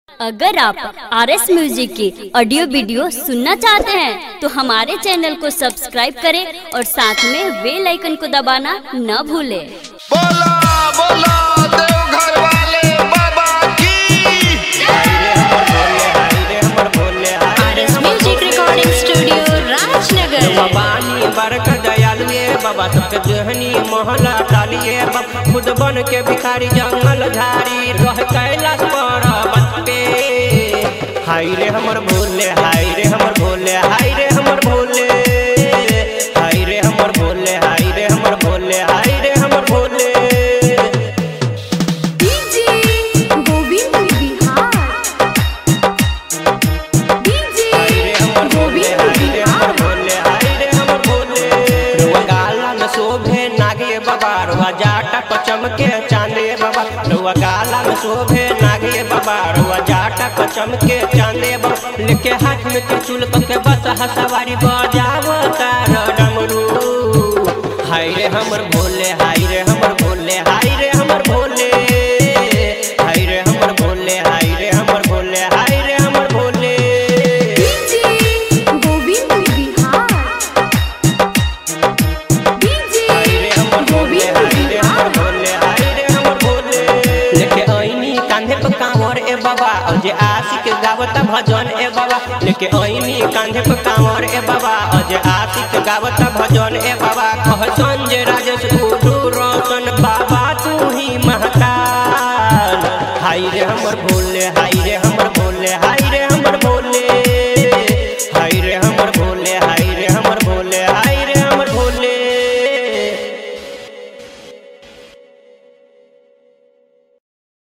अगर आप RS music की ऑडियो वीडियो सुनना चाहते हैं तो हमारे चैनल को सब्सक्राइब करें और साथ में बेल आइकन को दबाना न भूलें। बोला बोला देवघर वाले बाबा की। RS music recording studio Rajnagar. बाबानी बरक दयालुए बाबा सबके जहनी मोहल्ला डालिए बाबा खुद बन के भिखारी जंगल झाड़ी रह कैलाश पर्वत पे। हाय रे हमर भोले हाय रे हमर भोले हाय रे हमर भोले हाय रे हमर भोले हाय रे हमर भोले हाय रे हमर भोले। डीजे गोविंद बिहार डीजे गोविंद बिहार गाला में शोभे नागे बाबा रुआ जाटा चमके चांदे बाबा रुआ गाला में शोभे नागे बाबा रुआ जाटा चमके चांदे बाबा लेके हाथ में त्रिशूल के बस हसवारी बजावता डमरू। हाय रे हमर भोले हाय रे हमर भोले हाय रे हमर भोले हाय रे हमर भोले हाय रे हमर भोले हाय रे हमर भोले। डीजे गोविंद बिहार डीजे गोविंद बिहार लेके आईनी कांधे पे कांवर ए बाबा और जे आशिक गावता भजन ए बाबा लेके आईनी कांधे पे कांवर ए बाबा और जे आशिक गावता भजन ए बाबा कह संजय राजेश गुरु रोशन बाबा तू ही महताल। हाय रे हमर भोले हाय रे हमर